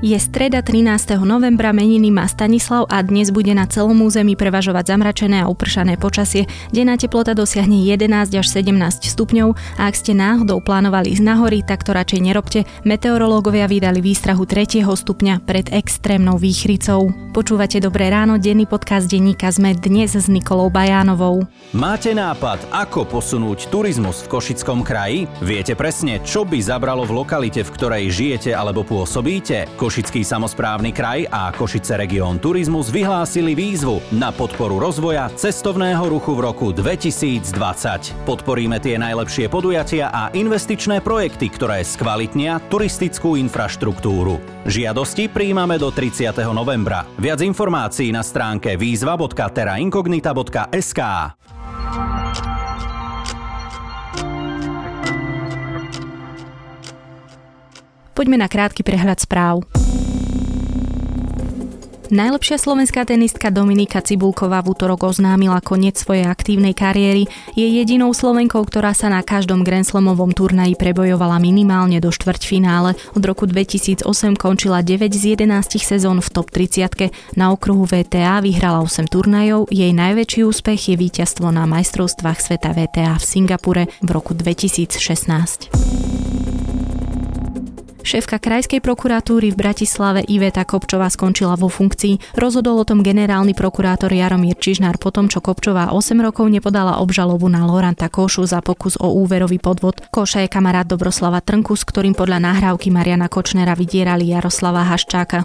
Je streda 13. novembra, meniny má Stanislav a dnes bude na celom území prevažovať zamračené a upršané počasie. Denná teplota dosiahne 11 až 17 stupňov a ak ste náhodou plánovali ísť na hory, tak to radšej nerobte. Meteorológovia vydali výstrahu 3. stupňa pred extrémnou výchricou. Počúvate Dobré ráno, denný podcast denníka SME dnes s Nikolou Bajánovou. Máte nápad, ako posunúť turizmus v Košickom kraji? Viete presne, čo by zabralo v lokalite, v ktorej žijete alebo pôsobíte? Košický samosprávny kraj a Košice Región Turizmus vyhlásili výzvu na podporu rozvoja cestovného ruchu v roku 2020. Podporíme tie najlepšie podujatia a investičné projekty, ktoré skvalitnia turistickú infraštruktúru. Žiadosti prijímame do 30. novembra. Viac informácií na stránke výzva.terraincognita.sk. Poďme na krátky prehľad správ. Najlepšia slovenská tenistka Dominika Cibulková v utorok oznámila koniec svojej aktívnej kariéry. Je jedinou Slovenkou, ktorá sa na každom Grand Slamovom turnaji prebojovala minimálne do štvrťfinále. Od roku 2008 končila 9 z 11 sezón v top 30. Na okruhu VTA vyhrala 8 turnajov. Jej najväčší úspech je víťazstvo na majstrovstvách sveta VTA v Singapure v roku 2016. Šéfka krajskej prokuratúry v Bratislave Iveta Kopčová skončila vo funkcii. Rozhodol o tom generálny prokurátor Jaromír Čižnár potom, čo Kopčová 8 rokov nepodala obžalobu na Loranta Košu za pokus o úverový podvod. Koša je kamarát Dobroslava Trnku, s ktorým podľa nahrávky Mariana Kočnera vydierali Jaroslava Haščáka.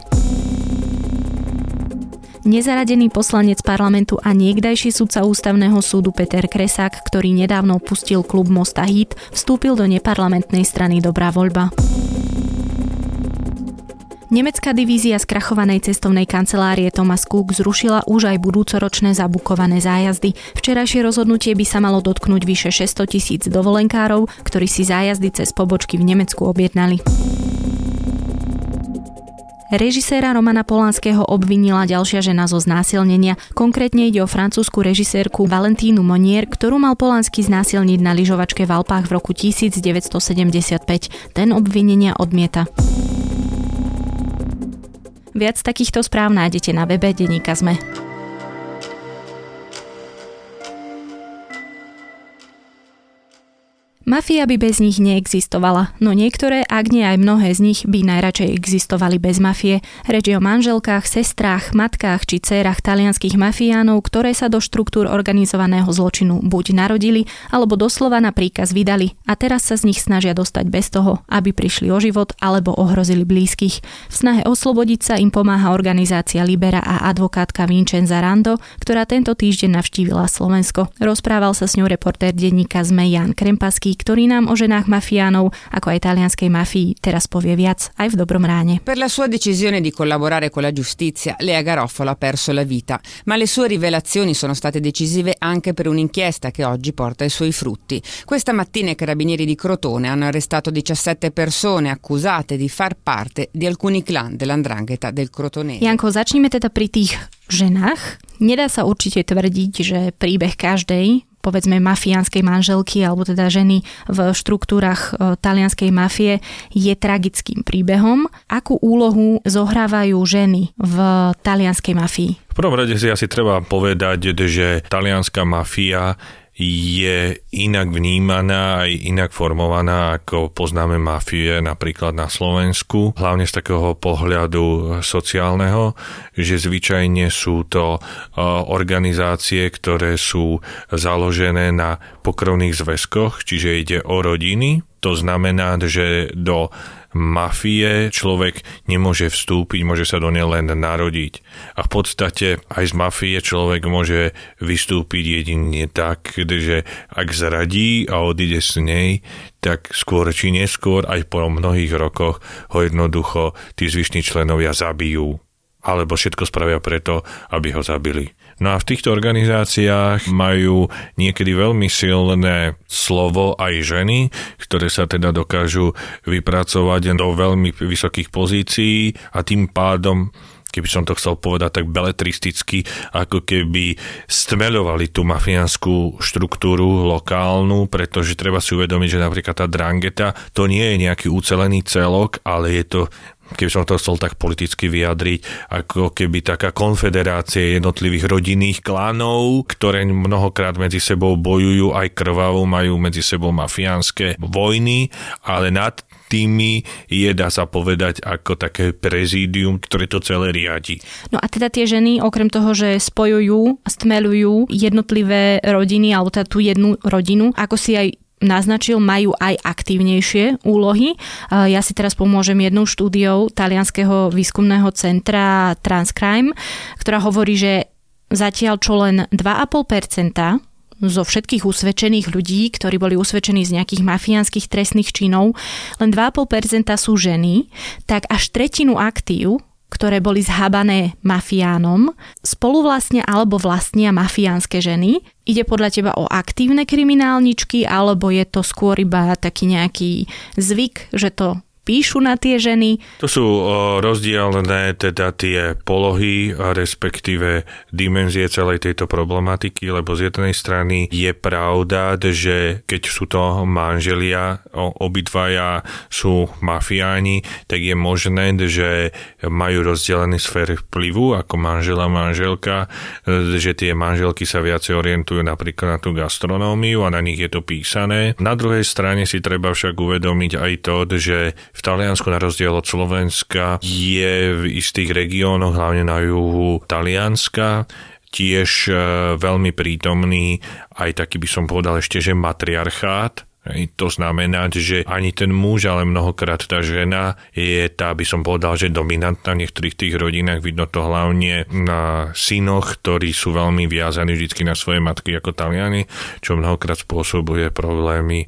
Nezaradený poslanec parlamentu a niekdajší sudca ústavného súdu Peter Kresák, ktorý nedávno opustil klub Mosta Híd, vstúpil do neparlamentnej strany Dobrá voľba. Nemecká divízia skrachovanej cestovnej kancelárie Thomas Cook zrušila už aj budúcoročné zabukované zájazdy. Včerajšie rozhodnutie by sa malo dotknúť vyše 600 000 dovolenkárov, ktorí si zájazdy cez pobočky v Nemecku objednali. Režiséra Romana Polanského obvinila ďalšia žena zo znásilnenia. Konkrétne ide o francúzsku režisérku Valentínu Monnier, ktorú mal Polanský znásilniť na lyžovačke v Alpách v roku 1975. Ten obvinenia odmieta. Viac takýchto správ nájdete na webe denníka SME. Mafia by bez nich neexistovala, no niektoré, ak nie aj mnohé z nich, by najradšej existovali bez mafie. Reč je o manželkách, sestrách, matkách či dcérach talianskych mafiánov, ktoré sa do štruktúr organizovaného zločinu buď narodili, alebo doslova na príkaz vydali a teraz sa z nich snažia dostať bez toho, aby prišli o život alebo ohrozili blízkych. V snahe oslobodiť sa im pomáha organizácia Libera a advokátka Vincenza Rando, ktorá tento týždeň navštívila Slovensko. Rozprával sa s ňou reportér denníka SME Jan Krempaský, ktorý nám o ženách mafiánov, ako aj talianskej mafii, teraz povie viac aj v Dobrom ráne. Per la sua decisione di collaborare con la giustizia, Lea Garofalo ha perso la vita, ma le sue rivelazioni sono state decisive anche per un'inchiesta che oggi porta i suoi frutti. Questa mattina i carabinieri di Crotone hanno arrestato 17 persone accusate di far parte di alcuni clan dell''ndrangheta del Crotonese. Janko, začnime teda pri tých ženách. Nedá sa určite tvrdiť, že príbeh každej, povedzme mafiánskej manželky alebo teda ženy v štruktúrach talianskej mafie je tragickým príbehom. Akú úlohu zohrávajú ženy v talianskej mafii? V prvom rade si asi treba povedať, že talianská mafia je inak vnímaná aj inak formovaná, ako poznáme mafie napríklad na Slovensku. Hlavne z takého pohľadu sociálneho, že zvyčajne sú to organizácie, ktoré sú založené na pokrvných zväzkoch, čiže ide o rodiny. To znamená, že do mafie človek nemôže vstúpiť, môže sa do nej len narodiť. A v podstate aj z mafie človek môže vystúpiť jedine tak, že ak zradí a odíde z nej, tak skôr či neskôr, aj po mnohých rokoch, ho jednoducho tí zvyšní členovia zabijú. Alebo všetko spravia preto, aby ho zabili. No a v týchto organizáciách majú niekedy veľmi silné slovo aj ženy, ktoré sa teda dokážu vypracovať do veľmi vysokých pozícií a tým pádom, keby som to chcel povedať tak beletristicky, ako keby stmeľovali tú mafiánskú štruktúru lokálnu, pretože treba si uvedomiť, že napríklad tá 'ndrangheta to nie je nejaký ucelený celok, ale je to keby som to chcel tak politicky vyjadriť, ako keby taká konfederácia jednotlivých rodinných klanov, ktoré mnohokrát medzi sebou bojujú aj krvavo, majú medzi sebou mafiánske vojny, ale nad tými je, dá sa povedať, ako také prezídium, ktoré to celé riadi. No a teda tie ženy, okrem toho, že spojujú, stmeľujú jednotlivé rodiny, alebo teda tú jednu rodinu, ako si aj naznačil, majú aj aktívnejšie úlohy. Ja si teraz pomôžem jednou štúdiou talianskeho výskumného centra Transcrime, ktorá hovorí, že zatiaľ čo len 2,5% zo všetkých usvedčených ľudí, ktorí boli usvedčení z nejakých mafiánskych trestných činov, len 2,5% sú ženy, tak až tretinu aktív, ktoré boli zhabané mafiánom, spoluvlastnia alebo vlastnia mafiánske ženy. Ide podľa teba o aktívne kriminálničky, alebo je to skôr iba taký nejaký zvyk, že to píšu na tie ženy? To sú rozdielne teda tie polohy, respektíve dimenzie celej tejto problematiky, lebo z jednej strany je pravda, že keď sú to manželia, obidvaja sú mafiáni, tak je možné, že majú rozdelený sfér vplyvu ako manžel a manželka, že tie manželky sa viacej orientujú napríklad na tú gastronómiu a na nich je to písané. Na druhej strane si treba však uvedomiť aj to, že v Taliansku na rozdiel od Slovenska je v istých regiónoch, hlavne na juhu Talianska, tiež veľmi prítomný aj taký by som povedal ešte, že matriarchát. To znamená, že ani ten muž, ale mnohokrát tá žena je tá, by som povedal, že dominantná v niektorých tých rodinách. Vidno to hlavne na synoch, ktorí sú veľmi viazaní vždy na svoje matky ako Taliani, čo mnohokrát spôsobuje problémy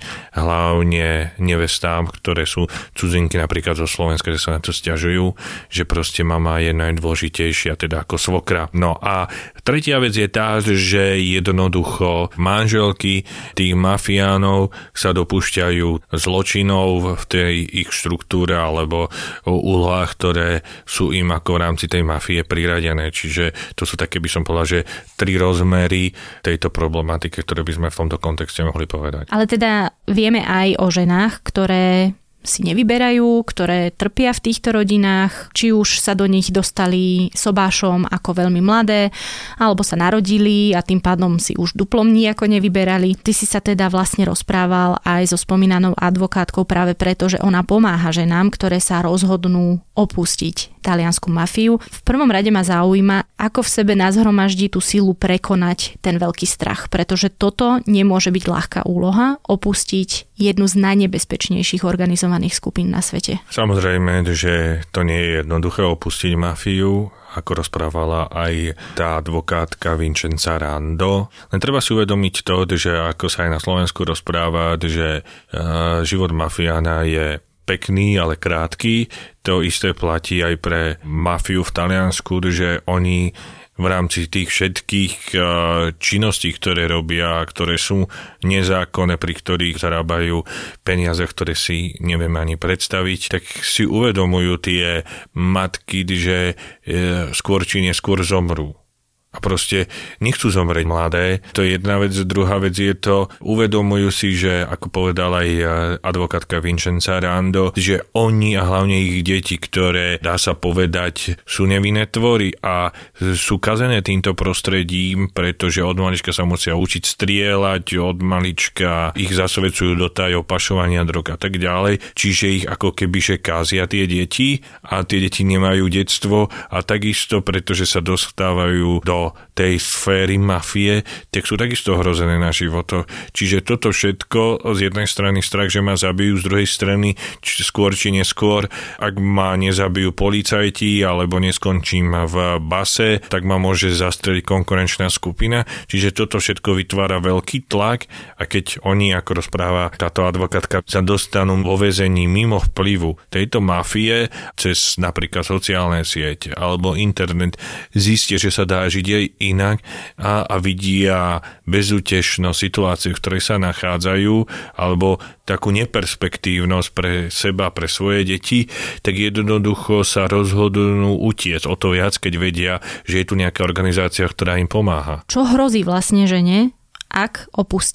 hlavne nevestám, ktoré sú cudzinky napríklad zo Slovenska, že sa na to sťažujú, že proste mama je najdôležitejšia, teda ako svokra. No a tretia vec je tá, že jednoducho manželky tých mafiánov sa dopúšťajú zločinov v tej ich štruktúre alebo úlohách, ktoré sú im ako v rámci tej mafie priradené. Čiže to sú také, by som povedal, že 3 rozmery tejto problematiky, ktoré by sme v tomto kontexte mohli povedať. Ale teda vieme aj o ženách, ktoré si nevyberajú, ktoré trpia v týchto rodinách, či už sa do nich dostali sobášom ako veľmi mladé, alebo sa narodili a tým pádom si už duplom nijako nevyberali. Ty si sa teda vlastne rozprával aj so spomínanou advokátkou práve preto, že ona pomáha ženám, ktoré sa rozhodnú opustiť taliansku mafiu. V prvom rade ma zaujíma, ako v sebe nazhromaždí tú silu prekonať ten veľký strach, pretože toto nemôže byť ľahká úloha, opustiť jednu z najnebezpečnejších organizovaných skupín na svete. Samozrejme, že to nie je jednoduché opustiť mafiu, ako rozprávala aj tá advokátka Vincenza Rando. Len treba si uvedomiť to, že ako sa aj na Slovensku rozpráva, že život mafiána je pekný, ale krátky. To isté platí aj pre mafiu v Taliansku, že oni v rámci tých všetkých činností, ktoré robia, ktoré sú nezákonné, pri ktorých zarábajú peniaze, ktoré si nevieme ani predstaviť, tak si uvedomujú tie matky, že skôr či neskôr zomrú. A proste nechcú zomrieť mladé. To je jedna vec. Druhá vec je to, uvedomujú si, že ako povedala aj advokátka Vincenza Rando, že oni a hlavne ich deti, ktoré, dá sa povedať, sú nevinné tvory a sú kazené týmto prostredím, pretože od malička sa musia učiť strieľať, od malička ich zasvedcujú do tajov pašovania drog a tak ďalej. Čiže ich ako kebyže kázia tie deti a tie deti nemajú detstvo a takisto, pretože sa dostávajú do tej sféry mafie, tak sú takisto ohrozené na životoch. Čiže toto všetko, z jednej strany strach, že ma zabijú, z druhej strany skôr či neskôr, ak ma nezabijú policajti alebo neskončím v base, tak ma môže zastreliť konkurenčná skupina. Čiže toto všetko vytvára veľký tlak a keď oni, ako rozpráva táto advokátka, sa dostanú vo väzení mimo vplyvu tejto mafie cez napríklad sociálne siete alebo internet, zistia, že sa dá žiť aj inak a vidia bezútešnosť situáciu, v ktorej sa nachádzajú, alebo takú neperspektívnosť pre seba, pre svoje deti, tak jednoducho sa rozhodnú utiecť. O to viac, keď vedia, že je tu nejaká organizácia, ktorá im pomáha. Čo hrozí vlastne žene, ak opustí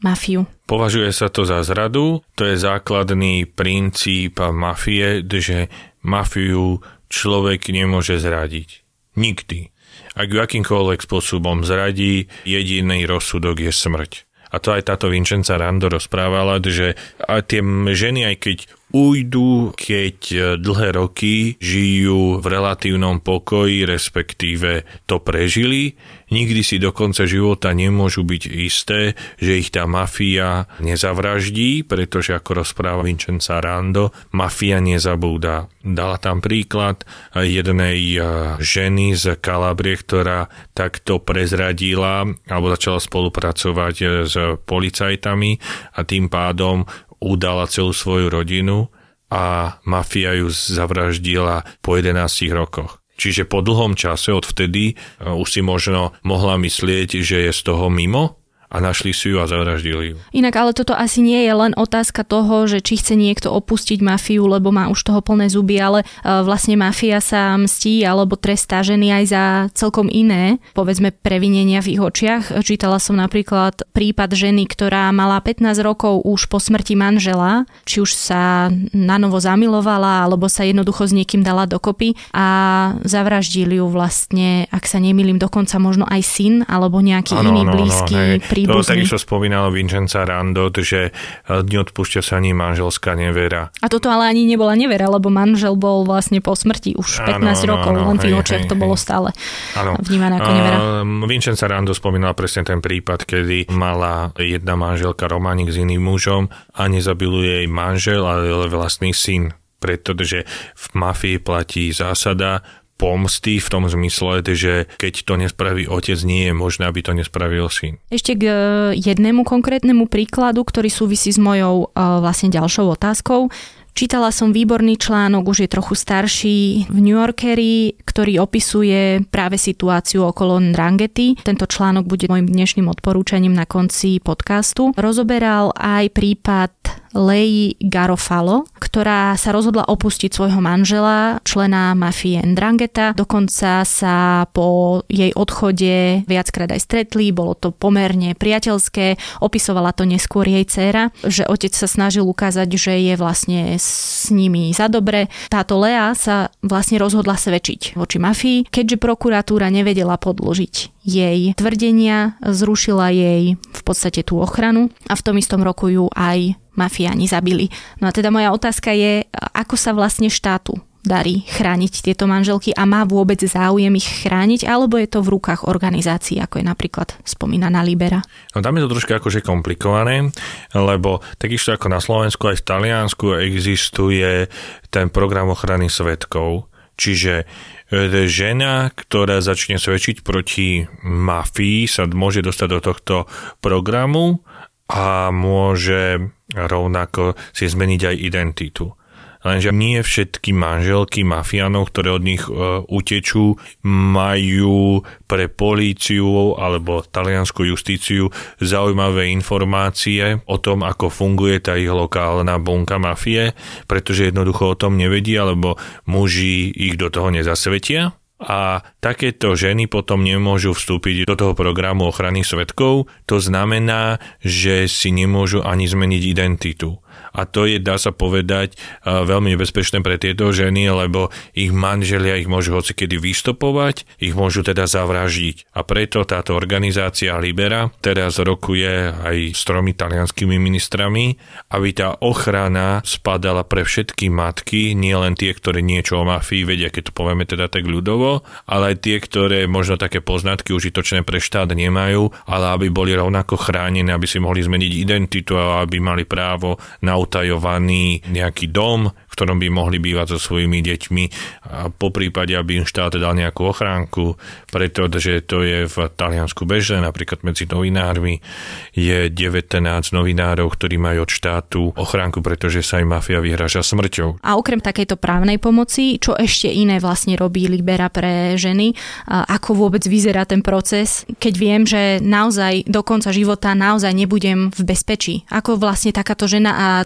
mafiu? Považuje sa to za zradu, to je základný princíp mafie, že mafiu človek nemôže zradiť. Nikdy. Ak ju akýmkoľvek spôsobom zradí, jediný rozsudok je smrť. A to aj táto Vincenza Rando rozprávala, že tie ženy, aj keď ujdu, keď dlhé roky žijú v relatívnom pokoji, respektíve to prežili, nikdy si do konca života nemôžu byť isté, že ich tá mafia nezavraždí, pretože ako rozpráva Vincenza Rando, mafia nezabúda. Dala tam príklad jednej ženy z Kalabrie, ktorá takto prezradila alebo začala spolupracovať s policajtami a tým pádom udala celú svoju rodinu a mafia ju zavraždila po 11 rokoch. Čiže po dlhom čase odvtedy už si možno mohla myslieť, že je z toho mimo a našli si ju a zavraždili ju. Inak ale toto asi nie je len otázka toho, že či chce niekto opustiť mafiu, lebo má už toho plné zuby, ale vlastne mafia sa mstí alebo trestá ženy aj za celkom iné, povedzme, previnenia v ich očiach. Čítala som napríklad prípad ženy, ktorá mala 15 rokov už po smrti manžela, či už sa nanovo zamilovala, alebo sa jednoducho s niekým dala dokopy a zavraždili ju vlastne, ak sa nemýlim, dokonca možno aj syn, alebo nejaký iný blízky príbuzný. To takisto spomínalo Vincenza Rando, že neodpúšťa sa ani manželská nevera. A toto ale ani nebola nevera, lebo manžel bol vlastne po smrti už 15 rokov, len v ich očiach to bolo stále vnímané ako nevera. Vincenza Rando spomínala presne ten prípad, kedy mala jedna manželka románik s iným mužom a nezabil jej manžel, ale vlastný syn. Pretože v mafii platí zásada pomsty v tom zmysle, že keď to nespraví otec, nie je možné, aby to nespravil syn. Ešte k jednému konkrétnemu príkladu, ktorý súvisí s mojou vlastne ďalšou otázkou. Čítala som výborný článok, už je trochu starší, v New Yorkeri, ktorý opisuje práve situáciu okolo Ndranghety. Tento článok bude môjim dnešným odporúčaním na konci podcastu. Rozoberal aj prípad Leigh Garofalo, ktorá sa rozhodla opustiť svojho manžela, člena mafie Ndrangheta. Dokonca sa po jej odchode viackrát aj stretli, bolo to pomerne priateľské. Opisovala to neskôr jej dcéra, že otec sa snažil ukázať, že je vlastne s nimi za dobre. Táto Lea sa vlastne rozhodla svedčiť voči mafii, keďže prokuratúra nevedela podložiť jej tvrdenia, zrušila jej v podstate tú ochranu a v tom istom roku ju aj mafiáni zabili. No a teda moja otázka je, ako sa vlastne štátu darí chrániť tieto manželky a má vôbec záujem ich chrániť, alebo je to v rukách organizácií, ako je napríklad spomínaná Libera? No tam je to troška akože komplikované, lebo takisto ako na Slovensku aj v Taliansku existuje ten program ochrany svedkov. Čiže žena, ktorá začne svedčiť proti mafii, sa môže dostať do tohto programu a môže rovnako si zmeniť aj identitu. Lenže nie všetky manželky mafiánov, ktoré od nich utečú, majú pre políciu alebo taliansku justíciu zaujímavé informácie o tom, ako funguje tá ich lokálna bunka mafie, pretože jednoducho o tom nevedia, alebo muži ich do toho nezasvetia. A takéto ženy potom nemôžu vstúpiť do toho programu ochrany svedkov. To znamená, že si nemôžu ani zmeniť identitu. A to je, dá sa povedať, veľmi nebezpečné pre tieto ženy, lebo ich manželia ich môžu hocikedy vystopovať, ich môžu teda zavraždiť. A preto táto organizácia Libera teraz rokuje aj s 3 talianskými ministrami, aby tá ochrana spadala pre všetky matky, nie len tie, ktoré niečo o mafii vedia, keď to povieme teda tak ľudovo, ale aj tie, ktoré možno také poznatky užitočné pre štát nemajú, ale aby boli rovnako chránené, aby si mohli zmeniť identitu a aby mali právo na utajovaný nejaký dom, v ktorom by mohli bývať so svojimi deťmi a poprípade, aby im štát dal nejakú ochránku, pretože to je v Taliansku bežné, napríklad medzi novinármi je 19 novinárov, ktorí majú od štátu ochránku, pretože sa im mafia vyhráža smrťou. A okrem takejto právnej pomoci, čo ešte iné vlastne robí Libera pre ženy? Ako vôbec vyzerá ten proces, keď viem, že naozaj do konca života naozaj nebudem v bezpečí? Ako vlastne takáto žena, a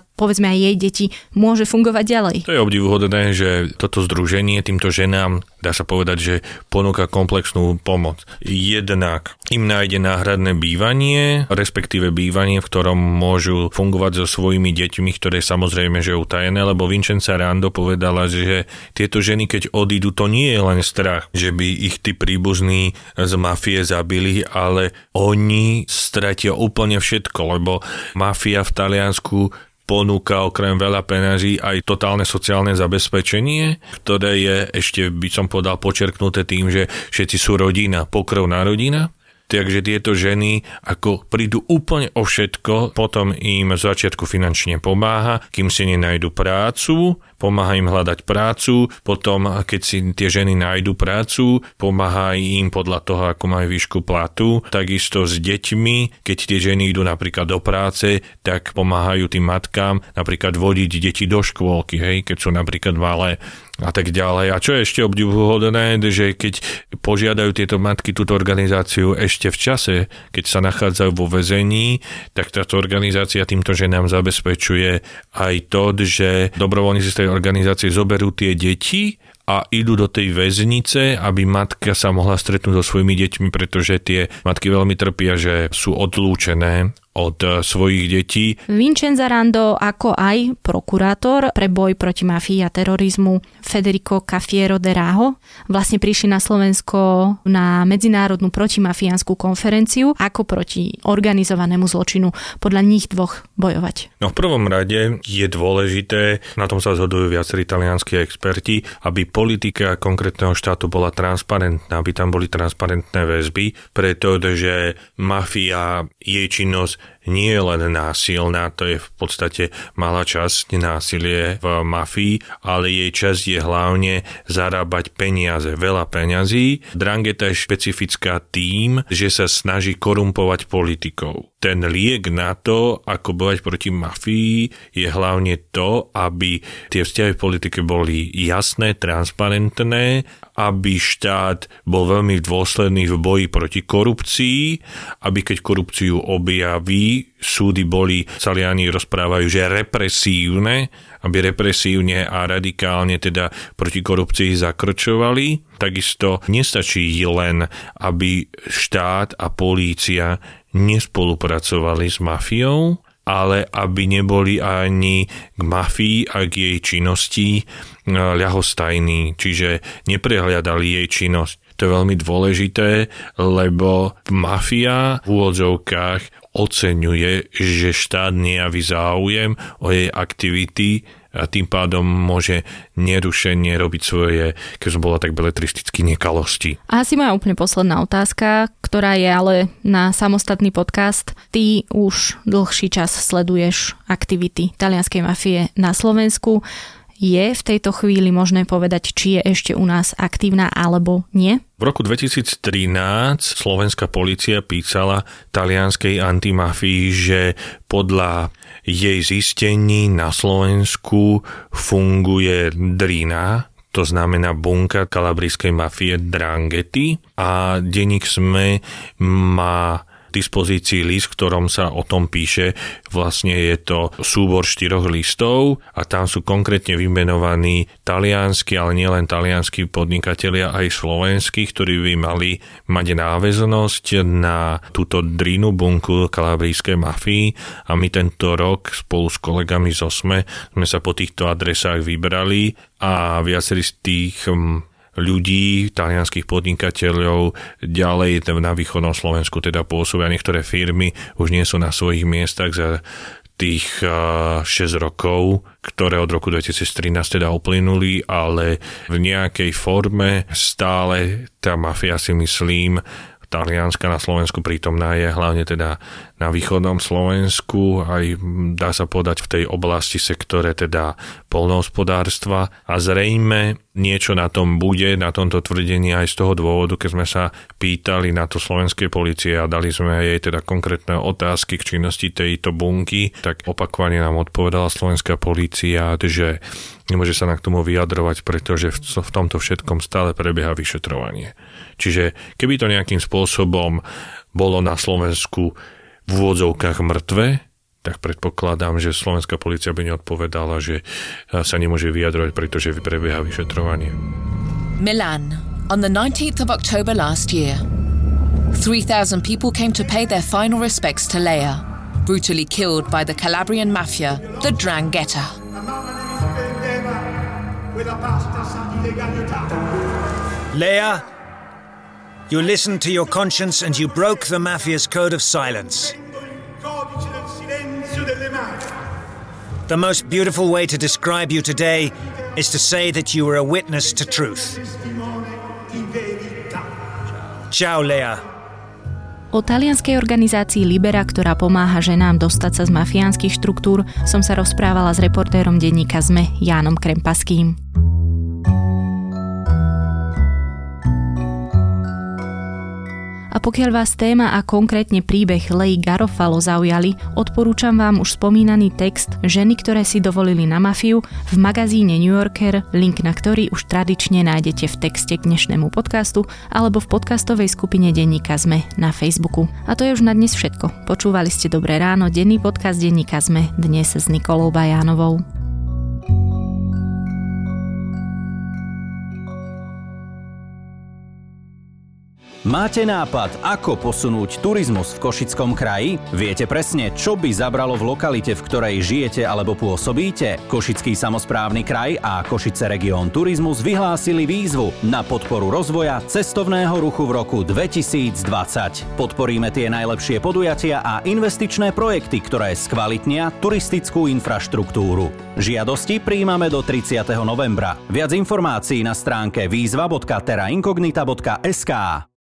povedzme aj jej deti môže fungovať ďalej. To je obdivuhodné, že toto združenie týmto ženám, dá sa povedať, že ponúka komplexnú pomoc. Jednak im nájde náhradné bývanie, respektíve bývanie, v ktorom môžu fungovať so svojimi deťmi, ktoré samozrejme, že utajené, lebo Vincenza Rando povedala, že tieto ženy, keď odídu, to nie je len strach, že by ich tí príbuzní z mafie zabili, ale oni stratia úplne všetko, lebo mafia v Taliansku ponúka okrem veľa peňazí aj totálne sociálne zabezpečenie, ktoré je ešte, by som povedal, počerknuté tým, že všetci sú rodina, pokrvná rodina. Takže tieto ženy ako prídu úplne o všetko, potom im z začiatku finančne pomáha, kým si nenajdu prácu, pomáha im hľadať prácu, potom keď si tie ženy nájdu prácu, pomáha im podľa toho, ako majú výšku platu, takisto s deťmi, keď tie ženy idú napríklad do práce, tak pomáhajú tým matkám napríklad vodiť deti do škôlky, hej, keď sú napríklad malé a tak ďalej. A čo je ešte obdivuhodné, že keď požiadajú tieto matky túto organizáciu ešte v čase, keď sa nachádzajú vo väzení, tak táto organizácia týmto ženám zabezpečuje aj to, že dobrovoľníci z tej organizácie zoberú tie deti a idú do tej väznice, aby matka sa mohla stretnúť so svojimi deťmi, pretože tie matky veľmi trpia, že sú odlúčené od svojich detí. Vincenza Rando, ako aj prokurátor pre boj proti mafii a terorizmu Federico Cafiero de Raho vlastne prišli na Slovensko na medzinárodnú protimafiánsku konferenciu, ako proti organizovanému zločinu podľa nich dvoch bojovať. No v prvom rade je dôležité, na tom sa zhodujú viacerí talianskí experti, aby politika konkrétneho štátu bola transparentná, aby tam boli transparentné väzby, pretože mafia, jej činnosť nie je len násilná, to je v podstate malá časť násilie v mafii, ale jej časť je hlavne zarábať peniaze, veľa peňazí. 'Ndrangheta je špecifická tým, že sa snaží korumpovať politikov. Ten liek na to, ako bojovať proti mafii, je hlavne to, aby tie vzťahy v politike boli jasné, transparentné, aby štát bol veľmi dôsledný v boji proti korupcii, aby keď korupciu objaví, súdy boli, Taliani rozprávajú, že represívne, aby represívne a radikálne teda proti korupcii zakročovali. Takisto nestačí len, aby štát a polícia nespolupracovali s mafiou, ale aby neboli ani k mafii a k jej činnosti ľahostajní, čiže neprehliadali jej činnosť. To je veľmi dôležité, lebo mafia v úvodzovkách oceňuje, že štát nejaví záujem o jej aktivity a tým pádom môže nerušene robiť svoje, keď som bola tak beletristicky, nekalosti. A asi moja úplne posledná otázka, ktorá je ale na samostatný podcast. Ty už dlhší čas sleduješ aktivity talianskej mafie na Slovensku. Je v tejto chvíli možné povedať, či je ešte u nás aktívna alebo nie? V roku 2013 slovenská polícia písala talianskej antimafii, že podľa jej zistení na Slovensku funguje Drina, to znamená bunka kalabrijskej mafie 'Ndranghety, a denník SME má dispozícii list, v ktorom sa o tom píše. Vlastne je to súbor 4 listov a tam sú konkrétne vymenovaní taliansky, ale nielen talianskí podnikatelia, aj slovenskí, ktorí by mali mať náväznosť na túto Drinu, bunku kalabrijskej mafii, a my tento rok spolu s kolegami z OSME sme sa po týchto adresách vybrali a viacerí z tých ľudí, talianských podnikateľov ďalej na východnom Slovensku teda pôsobia. Niektoré firmy už nie sú na svojich miestach za tých 6 rokov, ktoré od roku 2013 teda uplynuli, ale v nejakej forme stále tá mafia, si myslím, talianska na Slovensku prítomná je, hlavne teda na východnom Slovensku, aj dá sa povedať v tej oblasti sektore teda poľnohospodárstva, a zrejme niečo na tom bude, na tomto tvrdení aj z toho dôvodu, keď sme sa pýtali na to slovenskej polície a dali sme jej teda konkrétne otázky k činnosti tejto bunky, tak opakovane nám odpovedala slovenská polícia, že nemôže sa k tomu vyjadrovať, pretože v tomto všetkom stále prebieha vyšetrovanie. Čiže keby to nejakým spôsobom bolo na Slovensku v úvodzovkách mŕtve, tak predpokladám, že slovenská polícia by neodpovedala, že sa nemôže vyjadrovať, pretože prebieha vyšetrovanie. Milan, on the 19th of October last year. 3,000 people came to pay their final respects to Leia, brutally killed by the Calabrian mafia, the 'Ndrangheta. Leia, you listened to your conscience and you broke the mafia's code of silence. The most beautiful way to describe you today is to say that you were a witness to truth. Ciao, Leia. O talianskej organizácii Libera, ktorá pomáha ženám dostať sa z mafiánskych štruktúr, som sa rozprávala s reportérom denníka SME Jánom Krempaským. A pokiaľ vás téma a konkrétne príbeh Leigh Garofalo zaujali, odporúčam vám už spomínaný text Ženy, ktoré si dovolili na mafiu v magazíne New Yorker, link na ktorý už tradične nájdete v texte k dnešnému podcastu alebo v podcastovej skupine denníka SME na Facebooku. A to je už na dnes všetko. Počúvali ste Dobré ráno, denný podcast denníka SME, dnes s Nikolou Bajánovou. Máte nápad, ako posunúť turizmus v Košickom kraji? Viete presne, čo by zabralo v lokalite, v ktorej žijete alebo pôsobíte? Košický samosprávny kraj a Košice Región Turizmus vyhlásili výzvu na podporu rozvoja cestovného ruchu v roku 2020. Podporíme tie najlepšie podujatia a investičné projekty, ktoré skvalitnia turistickú infraštruktúru. Žiadosti prijímame do 30. novembra. Viac informácií na stránke výzva.terraincognita.sk.